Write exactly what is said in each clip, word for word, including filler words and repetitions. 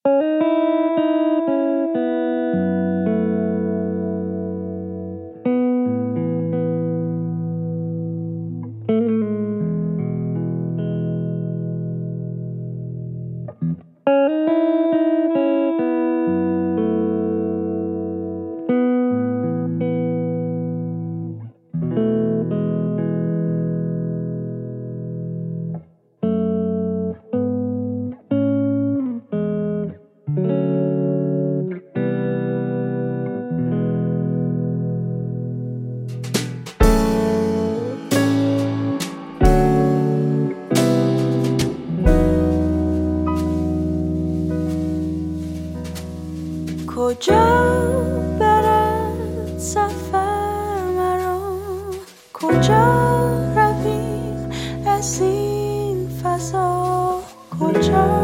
کجا برد سفر مرا، کجا رویم از این فضا، کجا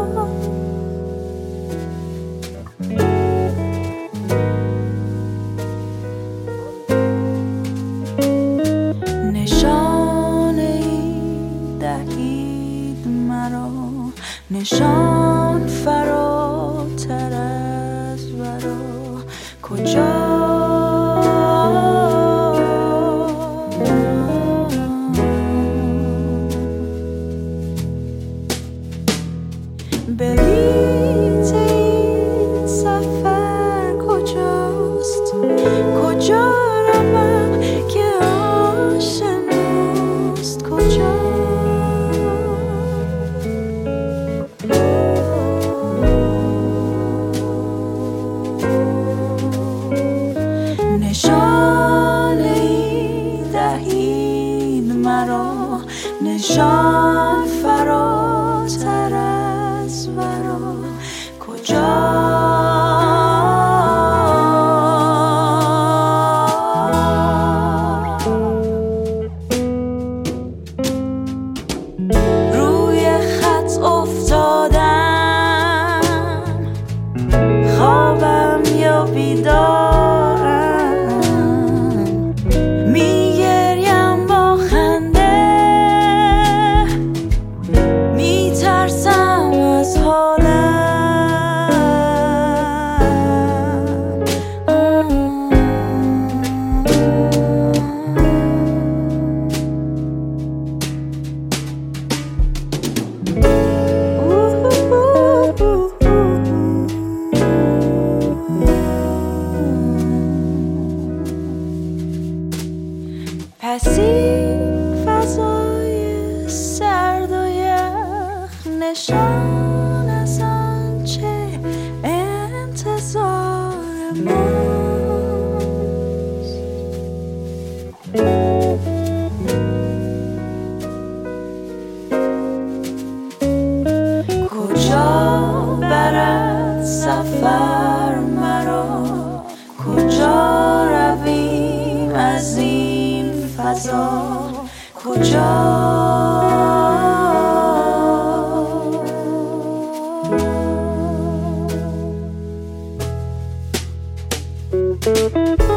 نشانه دهید مرا، نشان فراتر از ورا، کجا بلیط این سفر کجاست، کجا روم که آشناست، کجا نشانه دهید مرا، نشان فراتر از ورا، کجا روی خط افتادم، خوابم یا بیدارم، میگریم با خنده، میترسم از حالم، پس این فضای سرد و یخ نشان از آنچه انتظار ماست، کجا برد سفر مرا، کجا رویم از این فضا، کجا